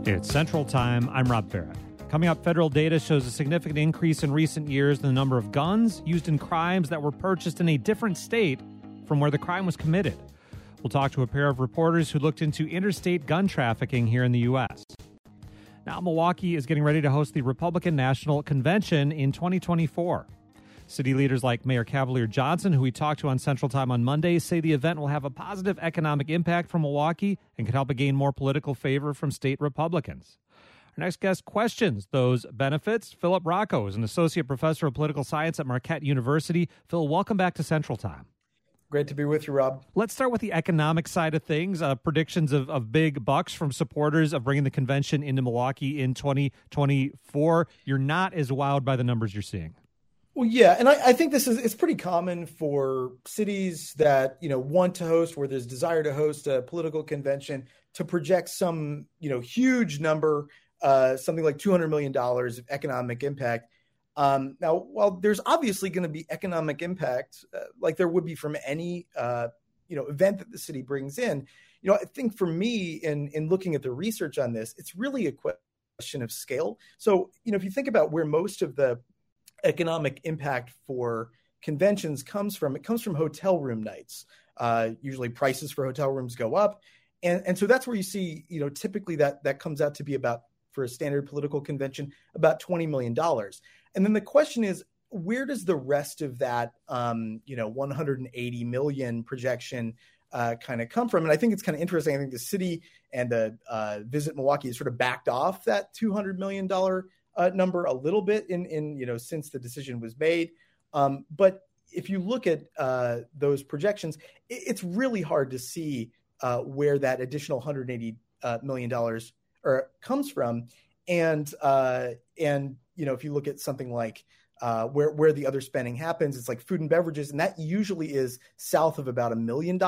It's Central Time. I'm Rob Barrett. Coming up, federal data shows a significant increase in recent years in the number of guns used in crimes that were purchased in a different state from where the crime was committed. We'll talk to a pair of reporters who looked into interstate gun trafficking here in the U.S. Now, Milwaukee is getting ready to host the Republican National Convention in 2024. City leaders like Mayor Cavalier Johnson, who we talked to on Central Time on Monday, say the event will have a positive economic impact for Milwaukee and could help it gain more political favor from state Republicans. Our next guest questions those benefits. Philip Rocco is an associate professor of political science at Marquette University. Phil, welcome back to Central Time. Great to be with you, Rob. Let's start with the economic side of things. Predictions of big bucks from supporters of bringing the convention into Milwaukee in 2024. You're not as wowed by the numbers you're seeing. Well, yeah, and I think it's pretty common for cities that, want to host, where there's desire to host a political convention, to project some, huge number, something like $200 million of economic impact. Now, while there's obviously going to be economic impact, like there would be from any, event that the city brings in, I think for me in looking at the research on this, it's really a question of scale. So, if you think about where most of the economic impact for conventions comes from hotel room nights. Usually prices for hotel rooms go up. And so that's where you see, typically that comes out to be about, for a standard political convention, about $20 million. And then the question is, where does the rest of that, 180 million projection kind of come from? And I think it's kind of interesting. I think the city and the Visit Milwaukee has sort of backed off that $200 million number a little bit in since the decision was made. But if you look at those projections, it's really hard to see where that additional $180 million comes from. And if you look at something like where the other spending happens, it's like food and beverages, and that usually is south of about $1 million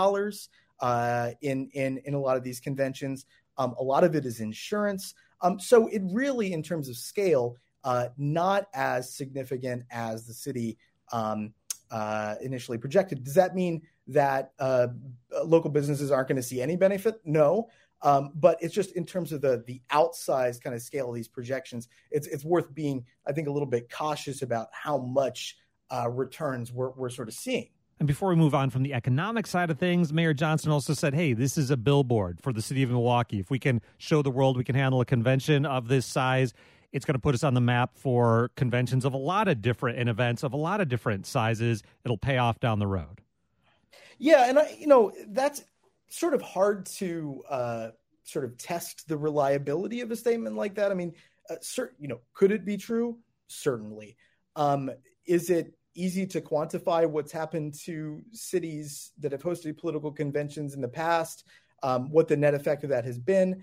in a lot of these conventions. A lot of it is insurance. So it really, in terms of scale, not as significant as the city initially projected. Does that mean that local businesses aren't going to see any benefit? No. But it's just in terms of the outsized kind of scale of these projections, it's worth being, I think, a little bit cautious about how much returns we're sort of seeing. And before we move on from the economic side of things, Mayor Johnson also said, hey, this is a billboard for the city of Milwaukee. If we can show the world we can handle a convention of this size, it's going to put us on the map for conventions of a lot of different and events of a lot of different sizes. It'll pay off down the road. Yeah, and that's sort of hard to sort of test the reliability of a statement like that. I mean, could it be true? Certainly. Is it easy to quantify what's happened to cities that have hosted political conventions in the past, what the net effect of that has been?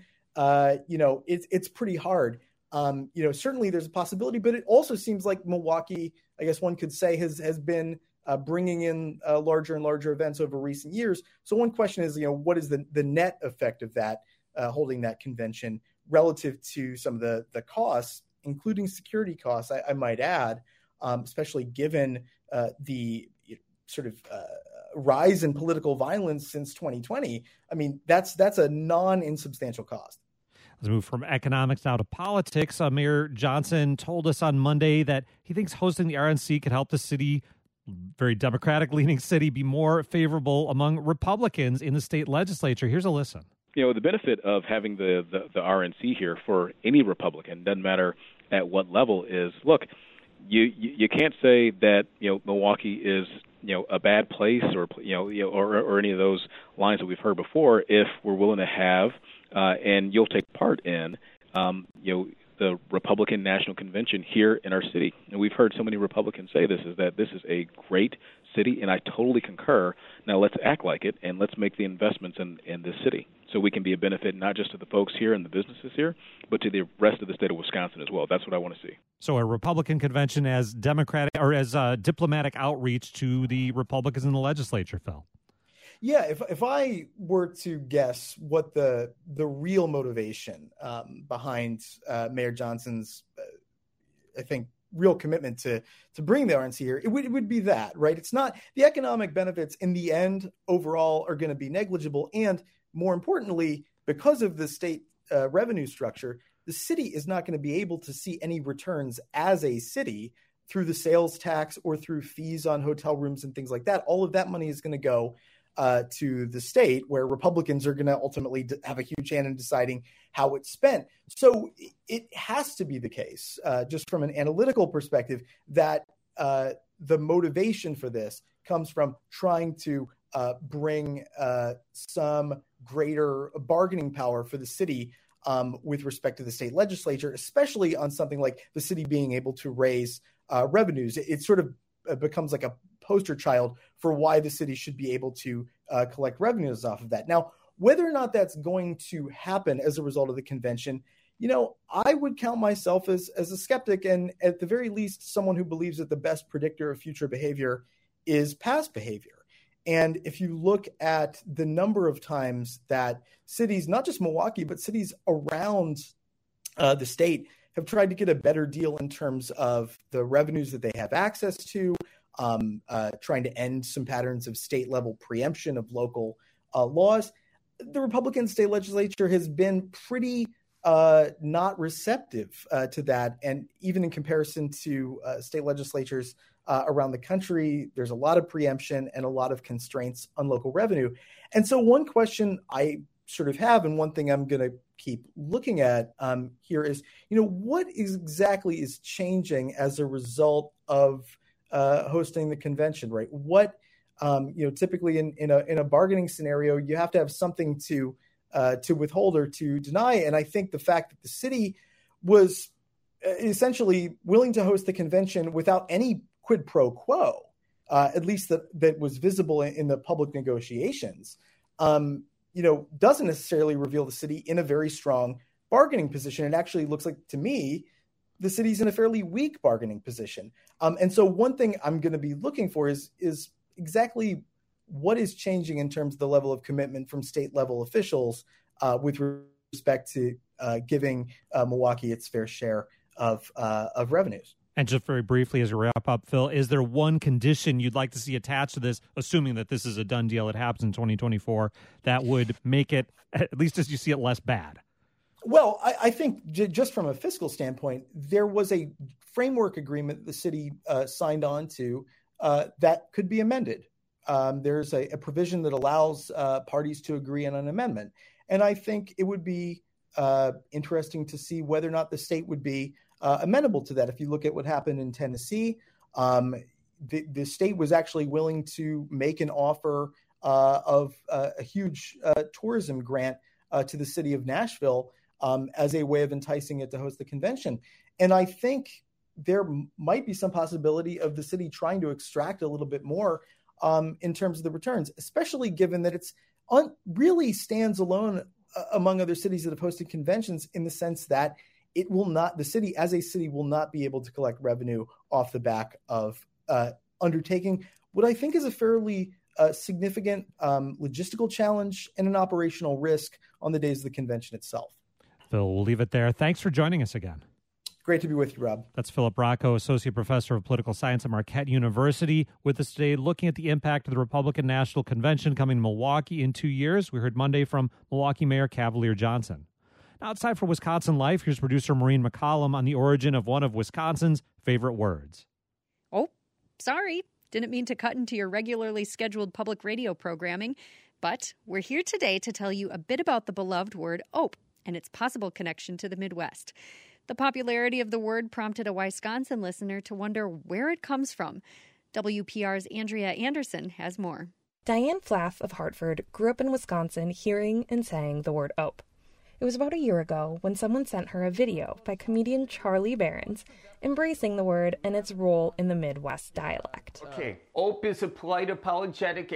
It's pretty hard. Certainly there's a possibility, but it also seems like Milwaukee, I guess one could say, has been bringing in larger and larger events over recent years. So one question is, what is the net effect of that, holding that convention relative to some of the costs, including security costs, I might add, especially given the sort of rise in political violence since 2020. I mean, that's a non-insubstantial cost. Let's move from economics now to politics. Mayor Johnson told us on Monday that he thinks hosting the RNC could help the city, very Democratic-leaning city, be more favorable among Republicans in the state legislature. Here's a listen. The benefit of having the RNC here for any Republican, doesn't matter at what level, is, look, you can't say that Milwaukee is a bad place or any of those lines that we've heard before if we're willing to have and you'll take part in the Republican National Convention here in our city. And we've heard so many Republicans say this is a great city, and I totally concur. Now let's act like it, and let's make the investments in this city so we can be a benefit not just to the folks here and the businesses here, but to the rest of the state of Wisconsin as well. That's what I want to see. So a Republican convention as democratic or as diplomatic outreach to the Republicans in the legislature, Phil. Yeah, if I were to guess what the real motivation behind Mayor Johnson's, I think, real commitment to bring the RNC here, it would be that, right? It's not the economic benefits in the end overall are going to be negligible. And more importantly, because of the state revenue structure, the city is not going to be able to see any returns as a city through the sales tax or through fees on hotel rooms and things like that. All of that money is going to go to the state, where Republicans are going to ultimately have a huge hand in deciding how it's spent. So it has to be the case, just from an analytical perspective, that the motivation for this comes from trying to bring some greater bargaining power for the city with respect to the state legislature, especially on something like the city being able to raise revenues. It sort of becomes like a poster child for why the city should be able to collect revenues off of that. Now, whether or not that's going to happen as a result of the convention, I would count myself as a skeptic, and at the very least, someone who believes that the best predictor of future behavior is past behavior. And if you look at the number of times that cities, not just Milwaukee, but cities around the state, have tried to get a better deal in terms of the revenues that they have access to, trying to end some patterns of state-level preemption of local laws, the Republican state legislature has been pretty not receptive to that. And even in comparison to state legislatures around the country, there's a lot of preemption and a lot of constraints on local revenue. And so one question I sort of have, and one thing I'm going to keep looking at here is, what exactly is changing as a result of hosting the convention, right? What, typically in a bargaining scenario, you have to have something to withhold or to deny. And I think the fact that the city was essentially willing to host the convention without any quid pro quo, at least that was visible in the public negotiations, doesn't necessarily reveal the city in a very strong bargaining position. It actually looks like, to me, the city's in a fairly weak bargaining position. And so one thing I'm going to be looking for is exactly what is changing in terms of the level of commitment from state level officials with respect to giving Milwaukee its fair share of revenues. And just very briefly as we wrap up, Phil, is there one condition you'd like to see attached to this, assuming that this is a done deal, it happens in 2024, that would make it, at least as you see it, less bad? Well, I think just from a fiscal standpoint, there was a framework agreement the city signed on to that could be amended. There's a provision that allows parties to agree on an amendment. And I think it would be interesting to see whether or not the state would be amenable to that. If you look at what happened in Tennessee, the state was actually willing to make an offer of a huge tourism grant to the city of Nashville as a way of enticing it to host the convention. And I think there might be some possibility of the city trying to extract a little bit more in terms of the returns, especially given that it's really stands alone among other cities that have hosted conventions, in the sense that it will not, the city as a city will not be able to collect revenue off the back of undertaking what I think is a fairly significant logistical challenge and an operational risk on the days of the convention itself. Phil, we'll leave it there. Thanks for joining us again. Great to be with you, Rob. That's Philip Rocco, Associate Professor of Political Science at Marquette University, with us today looking at the impact of the Republican National Convention coming to Milwaukee in 2 years. We heard Monday from Milwaukee Mayor Cavalier Johnson. Now it's time for Wisconsin Life. Here's producer Maureen McCollum on the origin of one of Wisconsin's favorite words. Oh, sorry. Didn't mean to cut into your regularly scheduled public radio programming, but we're here today to tell you a bit about the beloved word ope and its possible connection to the Midwest. The popularity of the word prompted a Wisconsin listener to wonder where it comes from. WPR's Andrea Anderson has more. Diane Flaff of Hartford grew up in Wisconsin hearing and saying the word ope. It was about a year ago when someone sent her a video by comedian Charlie Behrens embracing the word and its role in the Midwest dialect. Okay, ope is a polite apologetic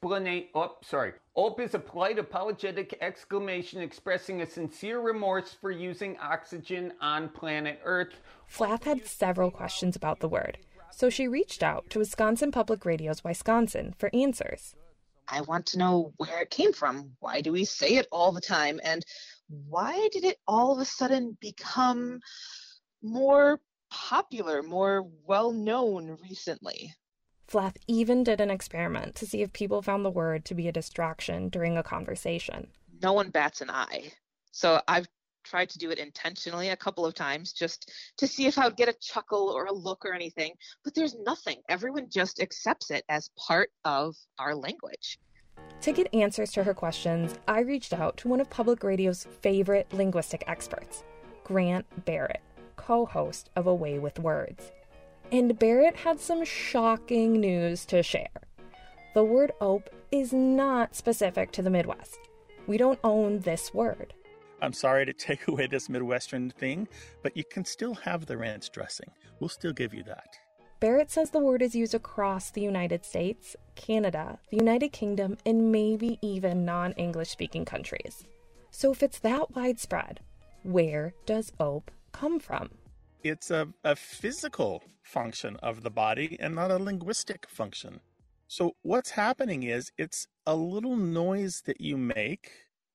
Ope is a polite apologetic exclamation expressing a sincere remorse for using oxygen on planet Earth. Flaff had several questions about the word, so she reached out to Wisconsin Public Radio's Wisconsin for answers. I want to know where it came from. Why do we say it all the time? And why did it all of a sudden become more popular, more well-known recently? Flaff even did an experiment to see if people found the word to be a distraction during a conversation. No one bats an eye. So I've tried to do it intentionally a couple of times just to see if I would get a chuckle or a look or anything, but there's nothing. Everyone just accepts it as part of our language. To get answers to her questions, I reached out to one of public radio's favorite linguistic experts, Grant Barrett, co-host of A Way with Words. And Barrett had some shocking news to share. The word ope is not specific to the Midwest. We don't own this word. I'm sorry to take away this Midwestern thing, but you can still have the ranch dressing. We'll still give you that. Barrett says the word is used across the United States, Canada, the United Kingdom, and maybe even non-English speaking countries. So if it's that widespread, where does ope come from? It's a physical function of the body and not a linguistic function. So what's happening is it's a little noise that you make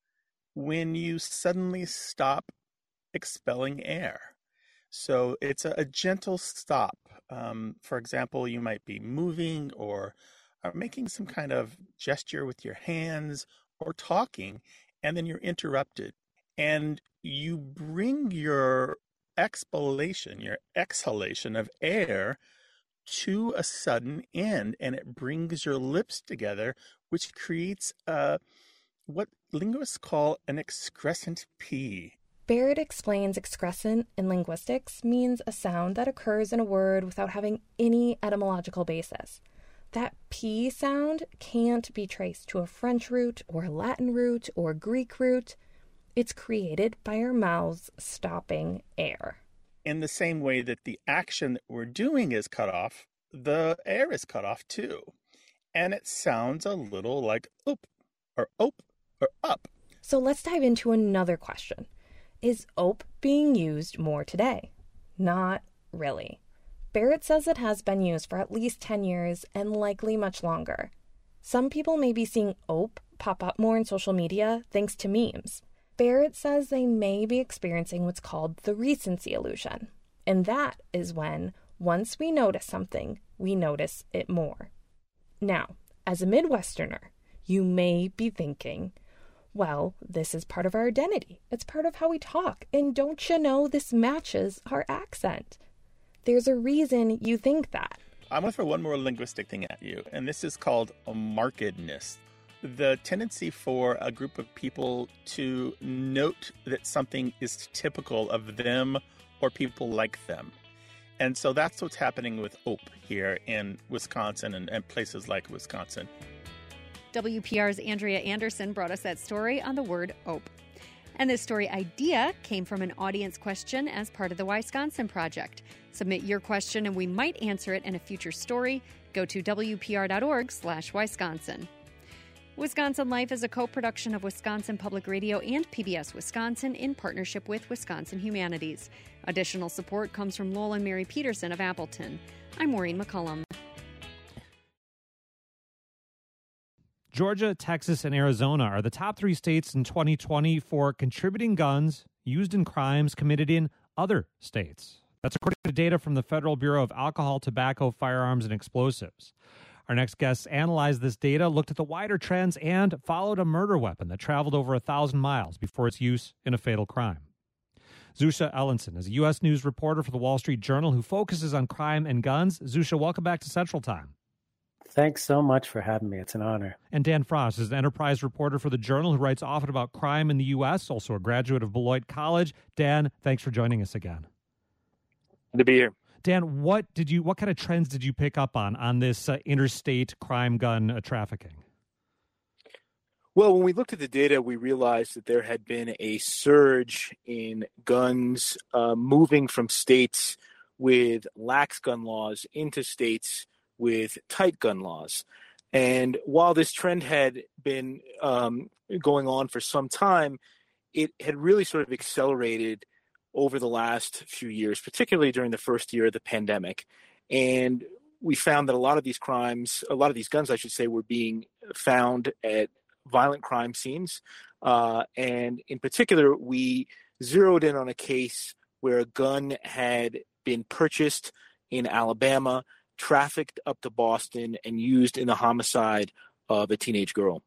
when you suddenly stop expelling air. So it's a gentle stop. For example, you might be moving or making some kind of gesture with your hands or talking, and then you're interrupted. And you bring your exhalation of air to a sudden end, and it brings your lips together, which creates what linguists call an excrescent P. Barrett explains excrescent in linguistics means a sound that occurs in a word without having any etymological basis. That P sound can't be traced to a French root or Latin root or Greek root. It's created by our mouths stopping air. In the same way that the action that we're doing is cut off, the air is cut off too. And it sounds a little like oop or up. So let's dive into another question. Is ope being used more today? Not really. Barrett says it has been used for at least 10 years and likely much longer. Some people may be seeing ope pop up more in social media thanks to memes. Barrett says they may be experiencing what's called the recency illusion. And that is when, once we notice something, we notice it more. Now, as a Midwesterner, you may be thinking, well, this is part of our identity. It's part of how we talk. And don't you know this matches our accent? There's a reason you think that. I'm going to throw one more linguistic thing at you, and this is called a markedness. The tendency for a group of people to note that something is typical of them or people like them. And so that's what's happening with ope here in Wisconsin and places like Wisconsin. WPR's Andrea Anderson brought us that story on the word ope. And this story idea came from an audience question as part of the Wisconsin Project. Submit your question and we might answer it in a future story. Go to WPR.org/Wisconsin. Wisconsin Life is a co-production of Wisconsin Public Radio and PBS Wisconsin in partnership with Wisconsin Humanities. Additional support comes from Lowell and Mary Peterson of Appleton. I'm Maureen McCullum. Georgia, Texas, and Arizona are the top 3 states in 2020 for contributing guns used in crimes committed in other states. That's according to data from the Federal Bureau of Alcohol, Tobacco, Firearms, and Explosives. Our next guests analyzed this data, looked at the wider trends, and followed a murder weapon that traveled over 1,000 miles before its use in a fatal crime. Zusha Ellenson is a U.S. News reporter for the Wall Street Journal who focuses on crime and guns. Zusha, welcome back to Central Time. Thanks so much for having me. It's an honor. And Dan Frost is an enterprise reporter for the Journal who writes often about crime in the U.S., also a graduate of Beloit College. Dan, thanks for joining us again. Good to be here. Dan, what kind of trends did you pick up on this interstate crime gun trafficking? Well, when we looked at the data, we realized that there had been a surge in guns moving from states with lax gun laws into states with tight gun laws. And while this trend had been going on for some time, it had really sort of accelerated over the last few years, particularly during the first year of the pandemic. And we found that a lot of these guns, I should say, were being found at violent crime scenes. And in particular, we zeroed in on a case where a gun had been purchased in Alabama, trafficked up to Boston, and used in the homicide of a teenage girl.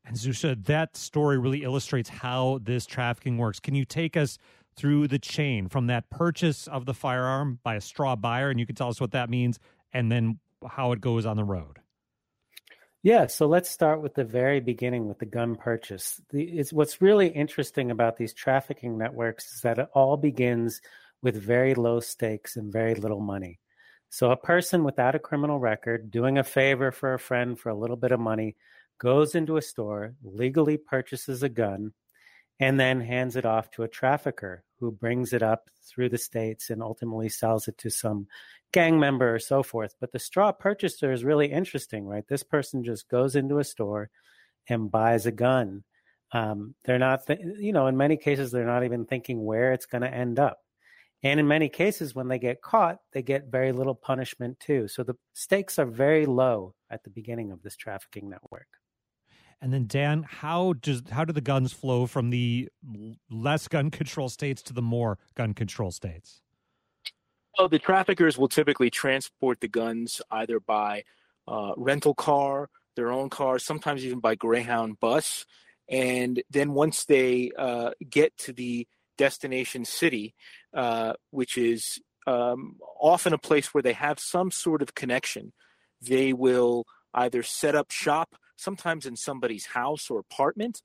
And Zusha, that story really illustrates how this trafficking works. Can you take us through the chain from that purchase of the firearm by a straw buyer, and you can tell us what that means, and then how it goes on the road? Yeah, so let's start with the very beginning with the gun purchase. What's really interesting about these trafficking networks is that it all begins with very low stakes and very little money. So a person without a criminal record doing a favor for a friend for a little bit of money goes into a store, legally purchases a gun, and then hands it off to a trafficker who brings it up through the states and ultimately sells it to some gang member or so forth. But the straw purchaser is really interesting, right? This person just goes into a store and buys a gun. They're not, in many cases, they're not even thinking where it's going to end up. And in many cases, when they get caught, they get very little punishment too. So the stakes are very low at the beginning of this trafficking network. And then, Dan, how do the guns flow from the less gun control states to the more gun control states? Well, the traffickers will typically transport the guns either by rental car, their own car, sometimes even by Greyhound bus. And then once they get to the destination city, which is often a place where they have some sort of connection, they will either set up shop, sometimes in somebody's house or apartment,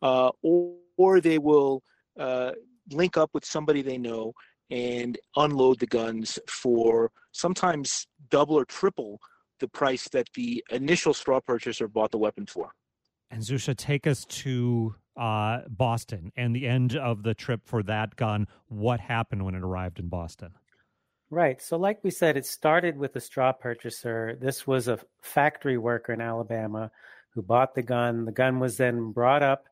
or they will link up with somebody they know and unload the guns for sometimes double or triple the price that the initial straw purchaser bought the weapon for. And Zusha, take us to Boston and the end of the trip for that gun. What happened when it arrived in Boston? Right. So like we said, it started with a straw purchaser. This was a factory worker in Alabama who bought the gun. The gun was then brought up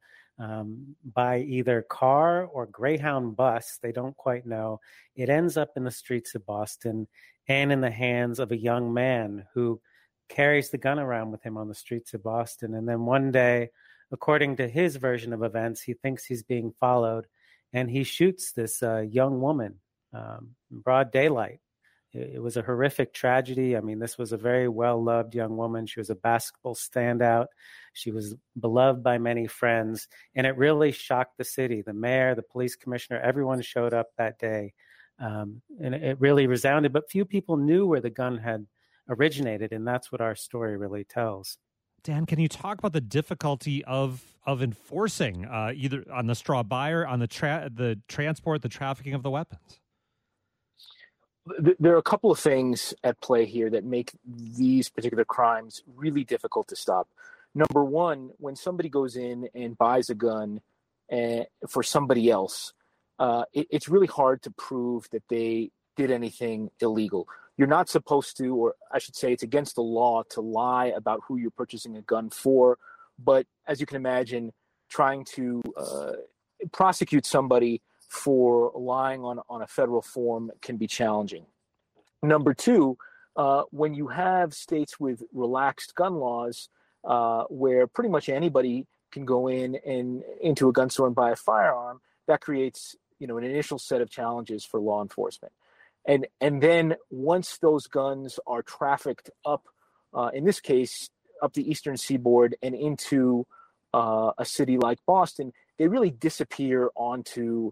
by either car or Greyhound bus. They don't quite know. It ends up in the streets of Boston and in the hands of a young man who carries the gun around with him on the streets of Boston. And then one day, according to his version of events, he thinks he's being followed and he shoots this young woman in broad daylight. It was a horrific tragedy. I mean, this was a very well-loved young woman. She was a basketball standout. She was beloved by many friends, and it really shocked the city. The mayor, the police commissioner, everyone showed up that day, and it really resounded. But few people knew where the gun had originated, and that's what our story really tells. Dan, can you talk about the difficulty of enforcing either on the straw buyer, on the transport, the trafficking of the weapons? There are a couple of things at play here that make these particular crimes really difficult to stop. Number one, when somebody goes in and buys a gun for somebody else, it's really hard to prove that they did anything illegal. You're not supposed to, or I should say it's against the law to lie about who you're purchasing a gun for. But as you can imagine, trying to prosecute somebody for lying on a federal form can be challenging. Number two, when you have states with relaxed gun laws, where pretty much anybody can go into a gun store and buy a firearm, that creates an initial set of challenges for law enforcement. And then once those guns are trafficked up, in this case, up the eastern seaboard and into a city like Boston, they really disappear onto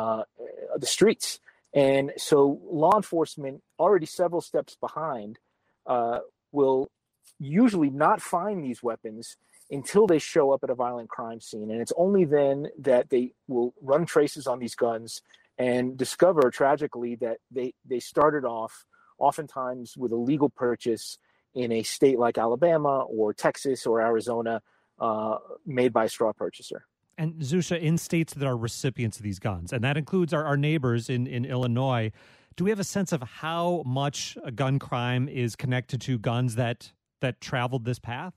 the streets. And so law enforcement, already several steps behind, will usually not find these weapons until they show up at a violent crime scene. And it's only then that they will run traces on these guns and discover tragically that they started off oftentimes with a legal purchase in a state like Alabama or Texas or Arizona, made by a straw purchaser. And Zusha, in states that are recipients of these guns, and that includes our neighbors in Illinois, do we have a sense of how much a gun crime is connected to guns that traveled this path?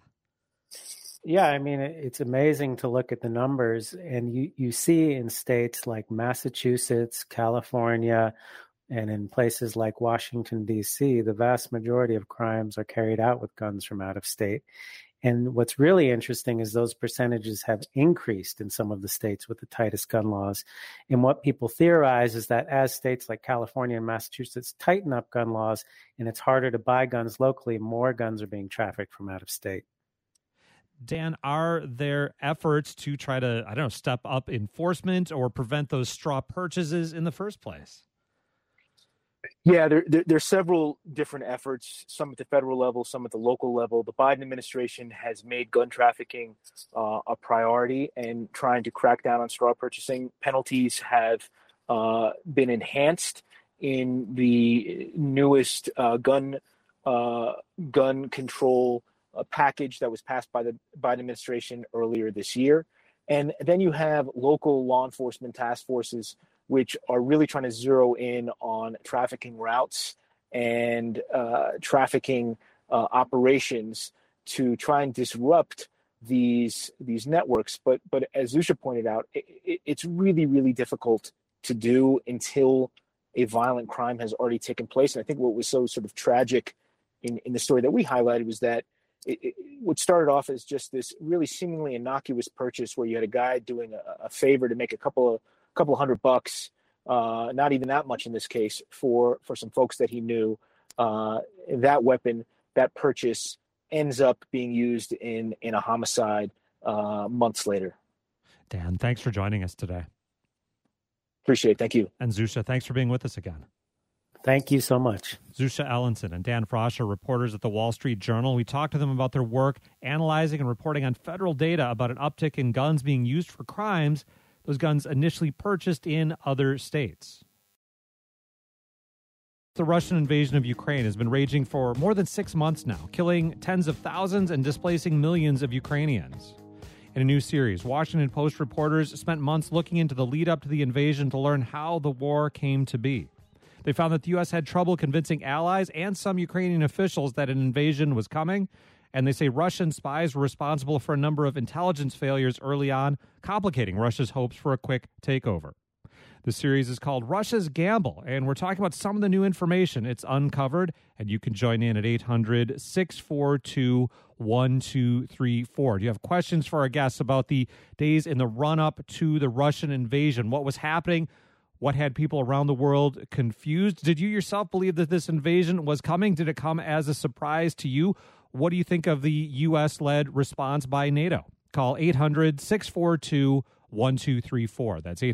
Yeah, I mean, it's amazing to look at the numbers, and you see in states like Massachusetts, California, and in places like Washington, D.C., the vast majority of crimes are carried out with guns from out of state. And what's really interesting is those percentages have increased in some of the states with the tightest gun laws. And what people theorize is that as states like California and Massachusetts tighten up gun laws and it's harder to buy guns locally, more guns are being trafficked from out of state. Dan, are there efforts to try to, step up enforcement or prevent those straw purchases in the first place? Yeah, there's several different efforts, some at the federal level, some at the local level. The Biden administration has made gun trafficking a priority and trying to crack down on straw purchasing. Penalties have been enhanced in the newest gun control package that was passed by the Biden administration earlier this year. And then you have local law enforcement task forces, which are really trying to zero in on trafficking routes and trafficking operations to try and disrupt these networks. But as Zusha pointed out, it's really, really difficult to do until a violent crime has already taken place. And I think what was so sort of tragic in the story that we highlighted was that what started off as just this really seemingly innocuous purchase where you had a guy doing a favor to make a couple of $100, not even that much in this case, for some folks that he knew. That weapon, that purchase ends up being used in a homicide months later. Dan, thanks for joining us today. Appreciate it. Thank you. And Zusha, thanks for being with us again. Thank you so much. Zusha Ellenson and Dan Frosch are reporters at the Wall Street Journal. We talked to them about their work analyzing and reporting on federal data about an uptick in guns being used for crimes, those guns initially purchased in other states. The Russian invasion of Ukraine has been raging for more than 6 months now, killing tens of thousands and displacing millions of Ukrainians. In a new series, Washington Post reporters spent months looking into the lead up to the invasion to learn how the war came to be. They found that the U.S. had trouble convincing allies and some Ukrainian officials that an invasion was coming, and they say Russian spies were responsible for a number of intelligence failures early on, complicating Russia's hopes for a quick takeover. The series is called Russia's Gamble, and we're talking about some of the new information it's uncovered, and you can join in at 800-642-1234. Do you have questions for our guests about the days in the run-up to the Russian invasion? What was happening? What had people around the world confused? Did you yourself believe that this invasion was coming? Did it come as a surprise to you? What do you think of the U.S.-led response by NATO? Call 800-642-1234. That's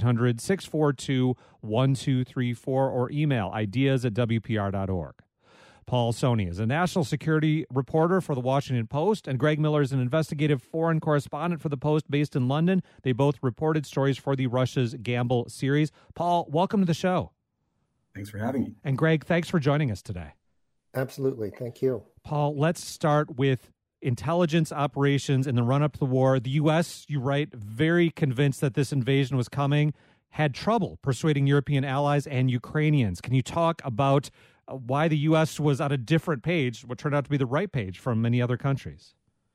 800-642-1234 or email ideas@wpr.org. Paul Soni is a national security reporter for the Washington Post, and Greg Miller is an investigative foreign correspondent for the Post based in London. They both reported stories for the Russia's Gamble series. Paul, welcome to the show. Thanks for having me. And Greg, thanks for joining us today. Absolutely. Thank you. Paul, let's start with intelligence operations in the run-up to the war. The U.S., you write, very convinced that this invasion was coming, had trouble persuading European allies and Ukrainians. Can you talk about why the U.S. was on a different page, what turned out to be the right page from many other countries?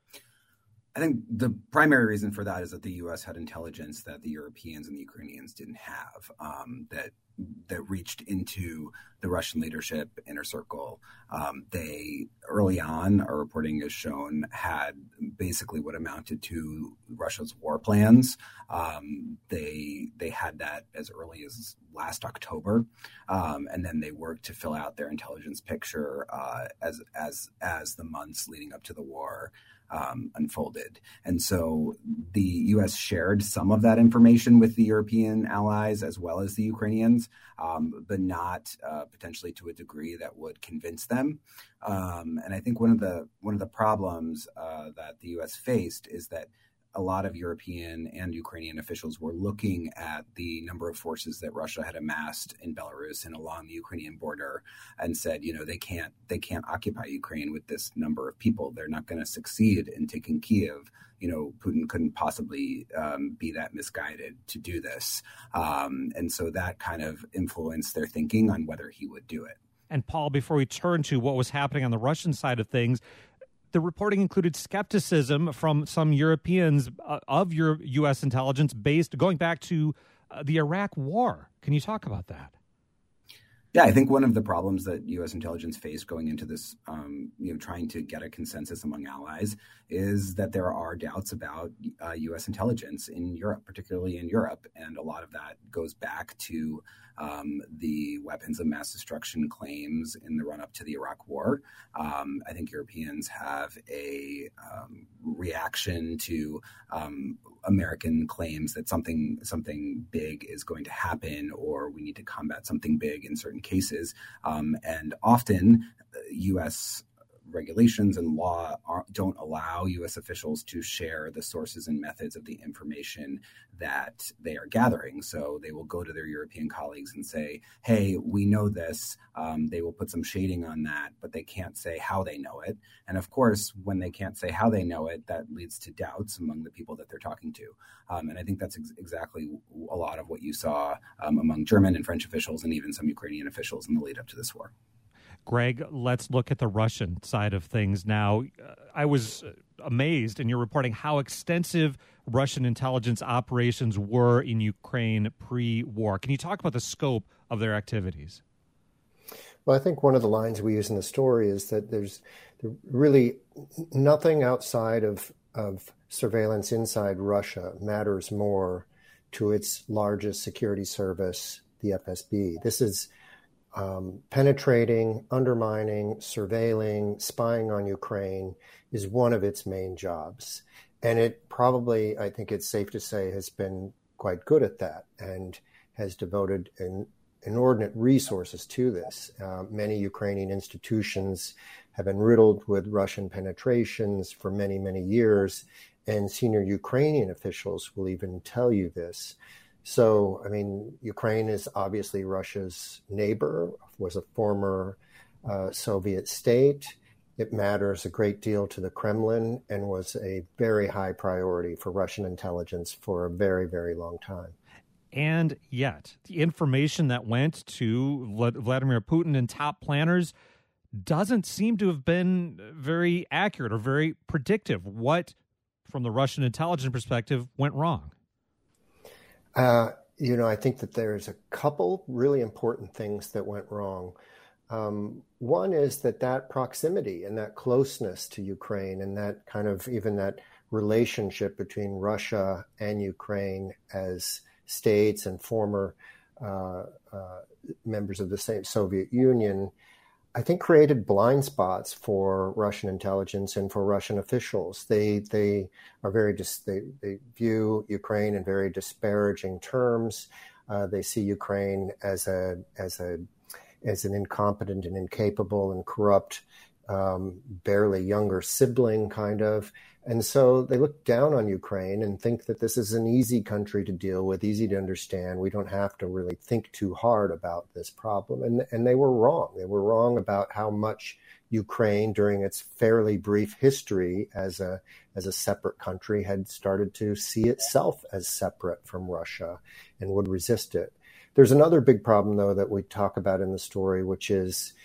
I think the primary reason for that is that the U.S. had intelligence that the Europeans and the Ukrainians didn't have, that reached into the Russian leadership inner circle. They, early on, our reporting has shown, had basically what amounted to Russia's war plans. They had that as early as last October, and then they worked to fill out their intelligence picture as the months leading up to the war unfolded. And so the U.S. shared some of that information with the European allies as well as the Ukrainians, but not potentially to a degree that would convince them. And I think one of the problems that the U.S. faced is that a lot of European and Ukrainian officials were looking at the number of forces that Russia had amassed in Belarus and along the Ukrainian border and said, they can't occupy Ukraine with this number of people. They're not going to succeed in taking Kyiv. Putin couldn't possibly be that misguided to do this. And so that kind of influenced their thinking on whether he would do it. And Paul, before we turn to what was happening on the Russian side of things, the reporting included skepticism from some Europeans of your U.S. intelligence going back to the Iraq War. Can you talk about that? Yeah, I think one of the problems that U.S. intelligence faced going into this, trying to get a consensus among allies, is that there are doubts about U.S. intelligence in Europe, particularly in Europe. And a lot of that goes back to the weapons of mass destruction claims in the run-up to the Iraq War. I think Europeans have a reaction to American claims that something big is going to happen, or we need to combat something big in certain cases. And often U.S. regulations and law don't allow U.S. officials to share the sources and methods of the information that they are gathering. So they will go to their European colleagues and say, hey, we know this. They will put some shading on that, but they can't say how they know it. And of course, when they can't say how they know it, that leads to doubts among the people that they're talking to. And I think that's exactly a lot of what you saw among German and French officials and even some Ukrainian officials in the lead up to this war. Greg, let's look at the Russian side of things now. I was amazed in your reporting how extensive Russian intelligence operations were in Ukraine pre-war. Can you talk about the scope of their activities? Well, I think one of the lines we use in the story is that there's really nothing outside of surveillance inside Russia matters more to its largest security service, the FSB. This is penetrating, undermining, surveilling, spying on Ukraine is one of its main jobs. And it probably, I think it's safe to say, has been quite good at that and has devoted inordinate resources to this. Many Ukrainian institutions have been riddled with Russian penetrations for many, many years, and senior Ukrainian officials will even tell you this. So, I mean, Ukraine is obviously Russia's neighbor, was a former Soviet state. It matters a great deal to the Kremlin and was a very high priority for Russian intelligence for a very, very long time. And yet, the information that went to Vladimir Putin and top planners doesn't seem to have been very accurate or very predictive. What, from the Russian intelligence perspective, went wrong? I think that there's a couple really important things that went wrong. One is that proximity and that closeness to Ukraine and that kind of even that relationship between Russia and Ukraine as states and former members of the same Soviet Union, I think created blind spots for Russian intelligence and for Russian officials. They are they view Ukraine in very disparaging terms. They see Ukraine as an incompetent and incapable and corrupt, barely younger sibling kind of. And so they look down on Ukraine and think that this is an easy country to deal with, easy to understand. We don't have to really think too hard about this problem. And they were wrong. They were wrong about how much Ukraine, during its fairly brief history as a separate country, had started to see itself as separate from Russia and would resist it. There's another big problem, though, that we talk about in the story, which is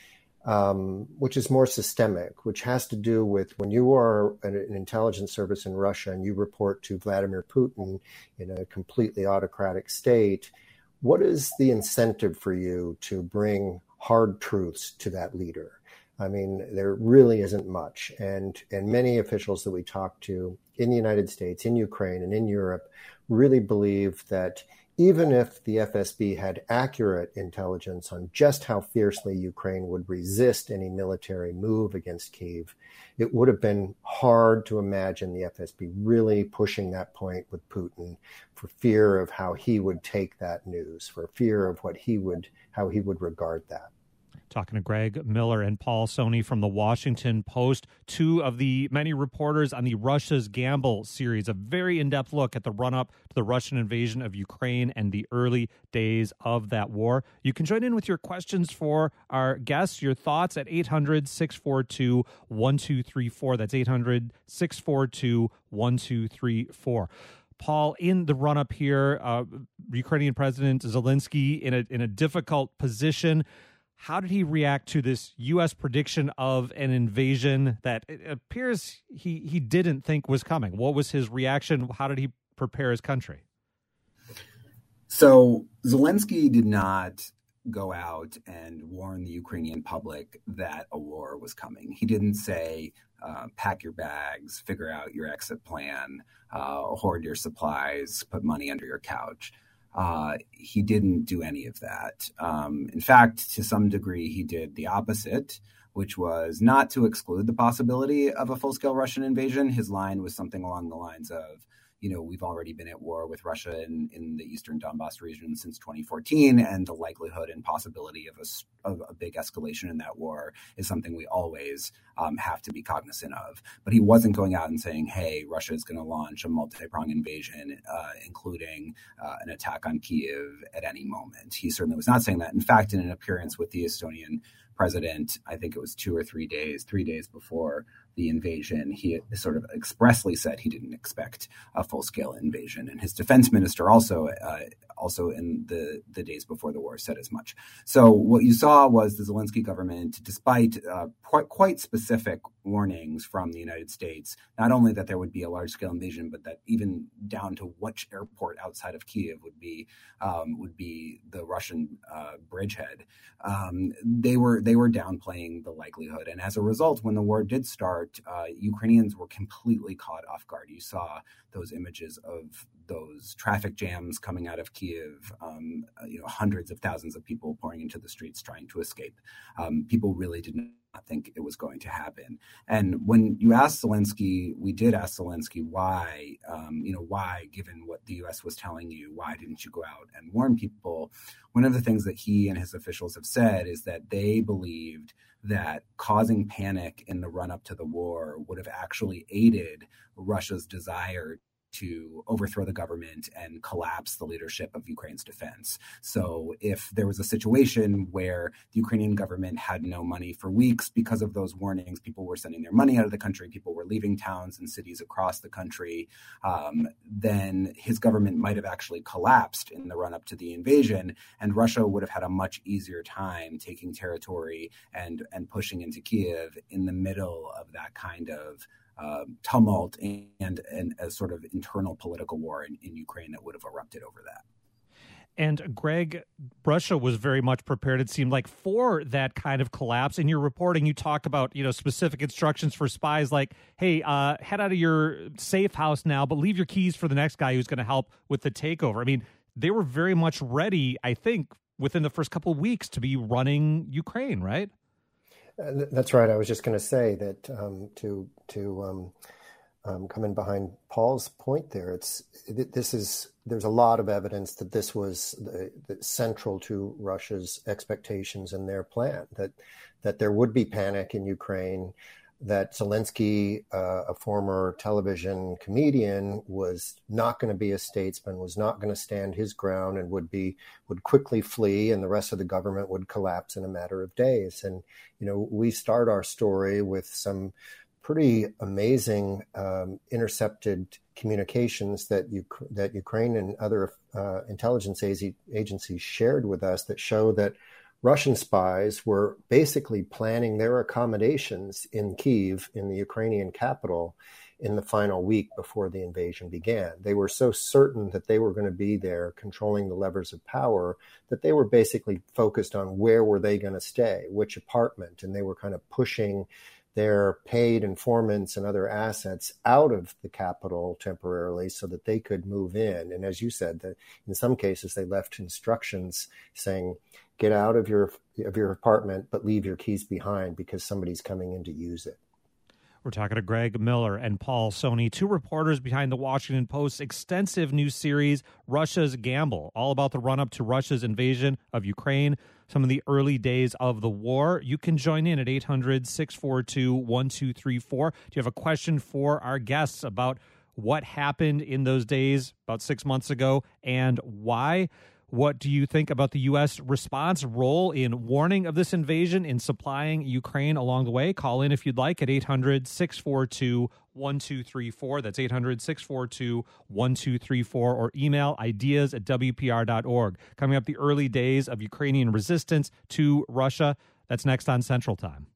more systemic, which has to do with when you are an intelligence service in Russia and you report to Vladimir Putin in a completely autocratic state, what is the incentive for you to bring hard truths to that leader? I mean, there really isn't much. And many officials that we talk to in the United States, in Ukraine, and in Europe really believe that even if the FSB had accurate intelligence on just how fiercely Ukraine would resist any military move against Kyiv, it would have been hard to imagine the FSB really pushing that point with Putin for fear of how he would take that news, for fear of how he would regard that. Talking to Greg Miller and Paul Soni from the Washington Post, two of the many reporters on the Russia's Gamble series, a very in-depth look at the run-up to the Russian invasion of Ukraine and the early days of that war. You can join in with your questions for our guests, your thoughts at 800-642-1234. That's 800-642-1234. Paul, in the run-up here, Ukrainian President Zelensky in a difficult position. How did he react to this U.S. prediction of an invasion that it appears he didn't think was coming? What was his reaction? How did he prepare his country? So Zelensky did not go out and warn the Ukrainian public that a war was coming. He didn't say, pack your bags, figure out your exit plan, hoard your supplies, put money under your couch. He didn't do any of that. In fact, to some degree, he did the opposite, which was not to exclude the possibility of a full-scale Russian invasion. His line was something along the lines of, we've already been at war with Russia in the eastern Donbass region since 2014, and the likelihood and possibility of a big escalation in that war is something we always have to be cognizant of. But he wasn't going out and saying, hey, Russia is going to launch a multi-pronged invasion, including an attack on Kyiv at any moment. He certainly was not saying that. In fact, in an appearance with the Estonian president, I think it was 2 or 3 days before the invasion, he sort of expressly said he didn't expect a full-scale invasion. And his defense minister also in the days before the war said as much. So what you saw was the Zelensky government, despite quite specific warnings from the United States, not only that there would be a large-scale invasion, but that even down to which airport outside of Kyiv would be the Russian bridgehead. They were downplaying the likelihood, and as a result, when the war did start, Ukrainians were completely caught off guard. You saw those images of those traffic jams coming out of Kyiv, hundreds of thousands of people pouring into the streets trying to escape. People really did not think it was going to happen. And when you asked Zelensky, we did ask Zelensky why, given what the U.S. was telling you, why didn't you go out and warn people? One of the things that he and his officials have said is that they believed that causing panic in the run-up to the war would have actually aided Russia's desire to overthrow the government and collapse the leadership of Ukraine's defense. So if there was a situation where the Ukrainian government had no money for weeks because of those warnings, people were sending their money out of the country, people were leaving towns and cities across the country, then his government might have actually collapsed in the run-up to the invasion, and Russia would have had a much easier time taking territory and pushing into Kyiv in the middle of that kind of tumult and a sort of internal political war in Ukraine that would have erupted over that. And Greg, Russia was very much prepared, it seemed like, for that kind of collapse. In your reporting, you talk about, specific instructions for spies like, hey, head out of your safe house now, but leave your keys for the next guy who's going to help with the takeover. I mean, they were very much ready, I think, within the first couple of weeks to be running Ukraine, right? That's right. I was just going to say that to come in behind Paul's point there. There's a lot of evidence that this was central to Russia's expectations and their plan, that there would be panic in Ukraine, that Zelensky, a former television comedian, was not going to be a statesman, was not going to stand his ground, and would quickly flee, and the rest of the government would collapse in a matter of days. And we start our story with some pretty amazing intercepted communications that Ukraine and other intelligence agencies shared with us that show that Russian spies were basically planning their accommodations in Kyiv, in the Ukrainian capital, in the final week before the invasion began. They were so certain that they were going to be there controlling the levers of power that they were basically focused on where were they going to stay, which apartment, and they were kind of pushing their paid informants and other assets out of the capital temporarily so that they could move in. And as you said, that in some cases they left instructions saying, get out of your apartment, but leave your keys behind because somebody's coming in to use it. We're talking to Greg Miller and Paul Soni, two reporters behind the Washington Post's extensive new series, Russia's Gamble, all about the run-up to Russia's invasion of Ukraine, some of the early days of the war. You can join in at 800-642-1234. Do you have a question for our guests about what happened in those days about 6 months ago and why? What do you think about the U.S. response role in warning of this invasion, in supplying Ukraine along the way? Call in if you'd like at 800-642-1234. That's 800-642-1234, or email ideas@wpr.org. Coming up, the early days of Ukrainian resistance to Russia. That's next on Central Time.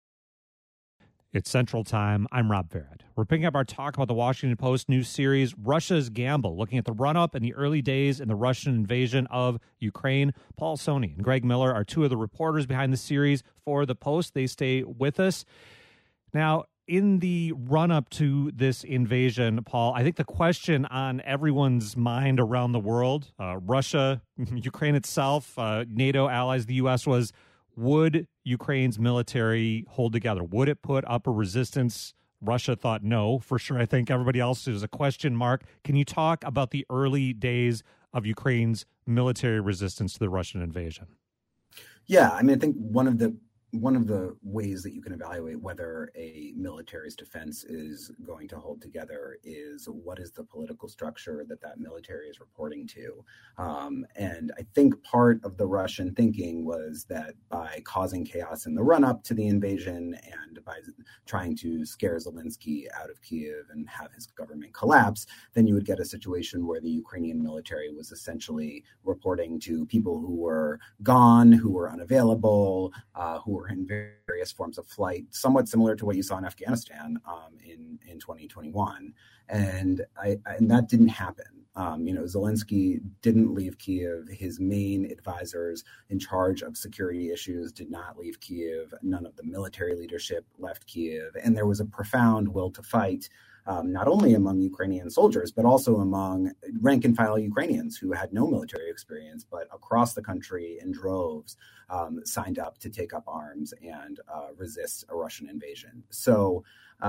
It's Central Time. I'm Rob Barrett. We're picking up our talk about the Washington Post news series, Russia's Gamble, looking at the run-up and the early days in the Russian invasion of Ukraine. Paul Soni and Greg Miller are two of the reporters behind the series for the Post. They stay with us. Now, in the run-up to this invasion, Paul, I think the question on everyone's mind around the world, Russia, Ukraine itself, NATO allies, the U.S., was, would Ukraine's military hold together? Would it put up a resistance? Russia thought no, for sure. I think everybody else is a question mark. Can you talk about the early days of Ukraine's military resistance to the Russian invasion? Yeah, I mean, I think one of the ways that you can evaluate whether a military's defense is going to hold together is what is the political structure that military is reporting to. And I think part of the Russian thinking was that by causing chaos in the run-up to the invasion and by trying to scare Zelensky out of Kyiv and have his government collapse, then you would get a situation where the Ukrainian military was essentially reporting to people who were gone, who were unavailable, who were in various forms of flight, somewhat similar to what you saw in Afghanistan in 2021, and that didn't happen. Zelensky didn't leave Kyiv. His main advisors in charge of security issues did not leave Kyiv. None of the military leadership left Kyiv, and there was a profound will to fight. Not only among Ukrainian soldiers, but also among rank-and-file Ukrainians who had no military experience, but across the country in droves signed up to take up arms and resist a Russian invasion. So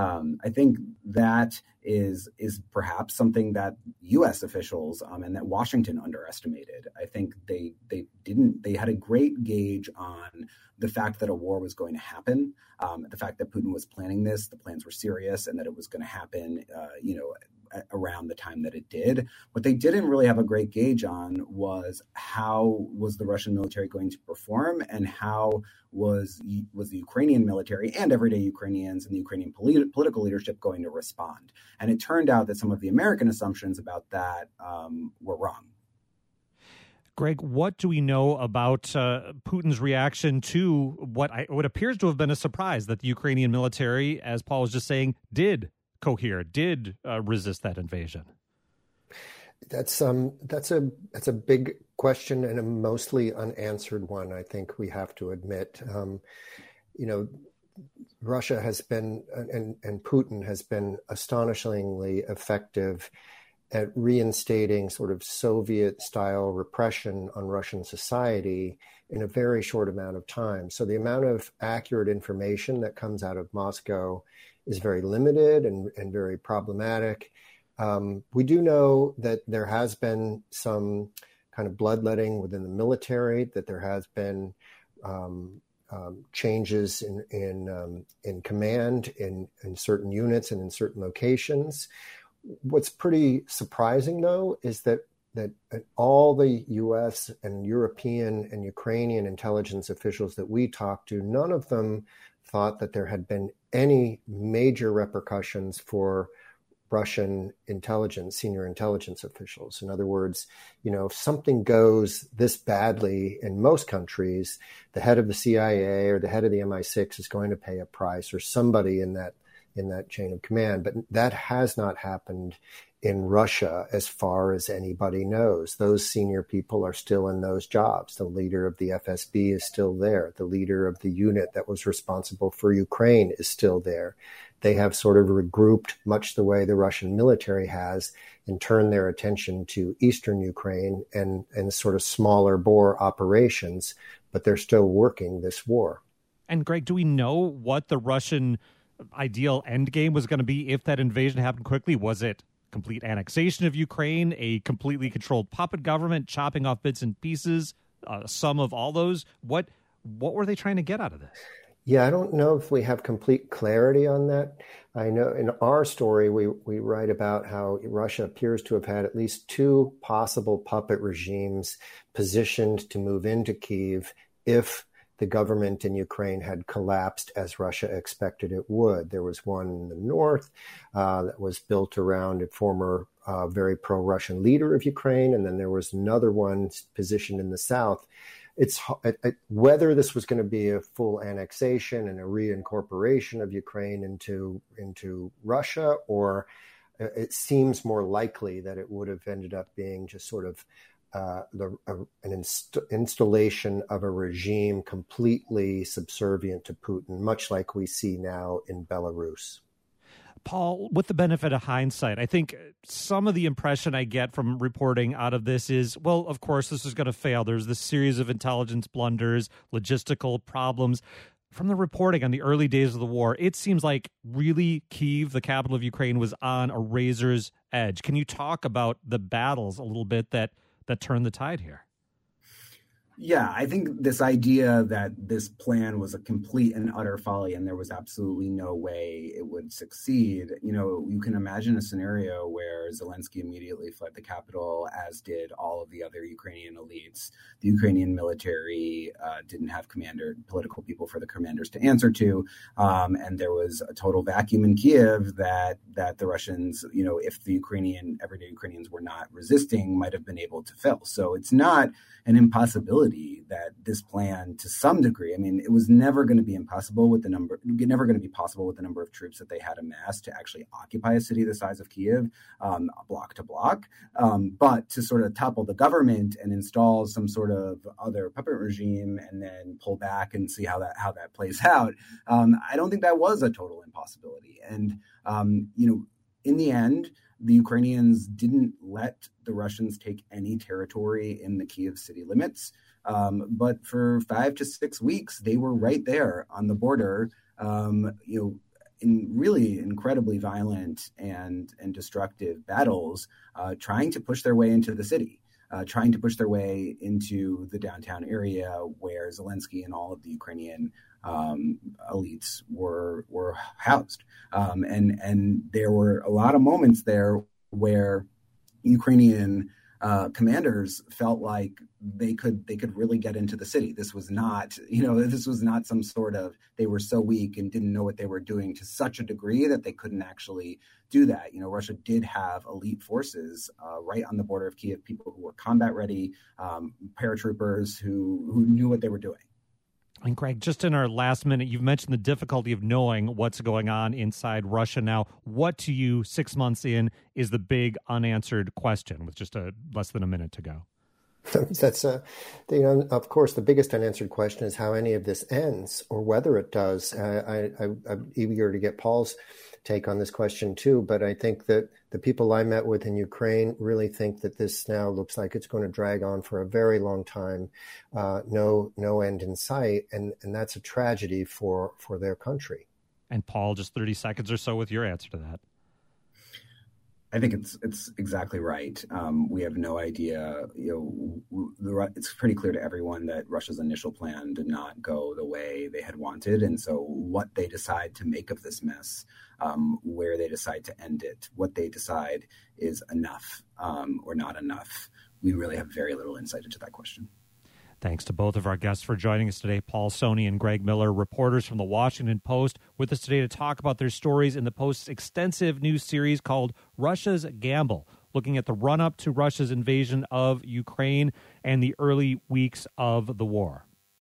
I think that is perhaps something that U.S. officials and that Washington underestimated. I think they had a great gauge on the fact that a war was going to happen, the fact that Putin was planning this, the plans were serious, and that it was going to happen, around the time that it did. What they didn't really have a great gauge on was how was the Russian military going to perform, and how was the Ukrainian military and everyday Ukrainians and the Ukrainian political leadership going to respond. And it turned out that some of the American assumptions about that were wrong. Greg, what do we know about Putin's reaction to what appears to have been a surprise that the Ukrainian military, as Paul was just saying, did cohere, did resist that invasion? That's a big question and a mostly unanswered one. I think we have to admit. Russia has been and Putin has been astonishingly effective at reinstating sort of Soviet-style repression on Russian society in a very short amount of time. So the amount of accurate information that comes out of Moscow is very limited and very problematic. We do know that there has been some kind of bloodletting within the military, that there has been changes in command in certain units and in certain locations. What's pretty surprising, though, is that all the U.S. and European and Ukrainian intelligence officials that we talked to, none of them thought that there had been any major repercussions for Russian intelligence, senior intelligence officials. In other words, if something goes this badly in most countries, the head of the CIA or the head of the MI6 is going to pay a price, or somebody in that chain of command. But that has not happened in Russia as far as anybody knows. Those senior people are still in those jobs. The leader of the FSB is still there. The leader of the unit that was responsible for Ukraine is still there. They have sort of regrouped, much the way the Russian military has, and turned their attention to eastern Ukraine and sort of smaller bore operations, but they're still working this war. And Greg, do we know what the Russian ideal endgame was going to be if that invasion happened quickly? Was it complete annexation of Ukraine, a completely controlled puppet government, chopping off bits and pieces, some of all those? What were they trying to get out of this? Yeah, I don't know if we have complete clarity on that. I know in our story, we write about how Russia appears to have had at least two possible puppet regimes positioned to move into Kyiv if the government in Ukraine had collapsed as Russia expected it would. There was one in the north that was built around a former very pro-Russian leader of Ukraine, and then there was another one positioned in the south. It's whether this was going to be a full annexation and a reincorporation of Ukraine into Russia, or it seems more likely that it would have ended up being just sort of an installation of a regime completely subservient to Putin, much like we see now in Belarus. Paul, with the benefit of hindsight, I think some of the impression I get from reporting out of this is, well, of course, this is going to fail. There's this series of intelligence blunders, logistical problems. From the reporting on the early days of the war, it seems like really Kyiv, the capital of Ukraine, was on a razor's edge. Can you talk about the battles a little bit that turned the tide here? Yeah, I think this idea that this plan was a complete and utter folly and there was absolutely no way it would succeed. You can imagine a scenario where Zelensky immediately fled the capital, as did all of the other Ukrainian elites. The Ukrainian military didn't have political people for the commanders to answer to. And there was a total vacuum in Kyiv that the Russians, if the everyday Ukrainians were not resisting, might have been able to fill. So it's not an impossibility that this plan, to some degree, it was never going to be possible with the number of troops that they had amassed to actually occupy a city the size of Kyiv, block to block. But to sort of topple the government and install some sort of other puppet regime and then pull back and see how that plays out, I don't think that was a total impossibility. And in the end, the Ukrainians didn't let the Russians take any territory in the Kyiv city limits. But for 5 to 6 weeks, they were right there on the border, in really incredibly violent and destructive battles, trying to push their way into the city, trying to push their way into the downtown area where Zelensky and all of the Ukrainian elites were housed. And there were a lot of moments there where Ukrainian commanders felt like they could really get into the city. This was not some sort of, they were so weak and didn't know what they were doing to such a degree that they couldn't actually do that. Russia did have elite forces right on the border of Kyiv, people who were combat ready, paratroopers who knew what they were doing. And Greg, just in our last minute, you've mentioned the difficulty of knowing what's going on inside Russia now. What to you, 6 months in, is the big unanswered question with just less than a minute to go? That's, of course, the biggest unanswered question is how any of this ends or whether it does. I'm eager to get Paul's take on this question too, but I think that the people I met with in Ukraine really think that this now looks like it's going to drag on for a very long time, no end in sight, and that's a tragedy for their country. And Paul, just 30 seconds or so with your answer to that. I think it's exactly right. We have no idea. It's pretty clear to everyone that Russia's initial plan did not go the way they had wanted, and so what they decide to make of this mess, where they decide to end it, what they decide is enough or not enough, we really have very little insight into that question. Thanks to both of our guests for joining us today, Paul Soney and Greg Miller, reporters from the Washington Post, with us today to talk about their stories in the Post's extensive news series called Russia's Gamble, looking at the run-up to Russia's invasion of Ukraine and the early weeks of the war.